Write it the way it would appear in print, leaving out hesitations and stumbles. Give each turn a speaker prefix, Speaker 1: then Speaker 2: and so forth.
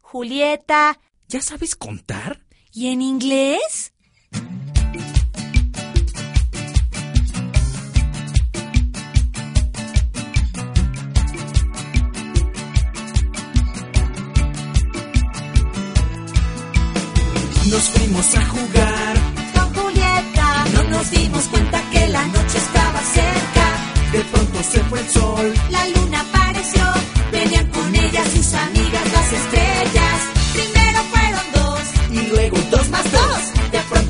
Speaker 1: Julieta.
Speaker 2: ¿Ya sabes contar?
Speaker 1: ¿Y en inglés?
Speaker 2: Nos fuimos a jugar
Speaker 1: Con Julieta.
Speaker 2: y no nos dimos cuenta que la noche estaba cerca. De pronto se fue el sol.
Speaker 1: La luna